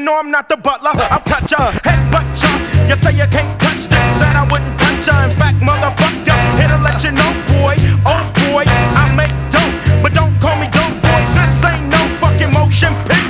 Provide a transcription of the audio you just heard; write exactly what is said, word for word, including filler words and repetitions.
know I'm not the butler. I'll cut ya, headbutt ya. You say you can't touch this, said I wouldn't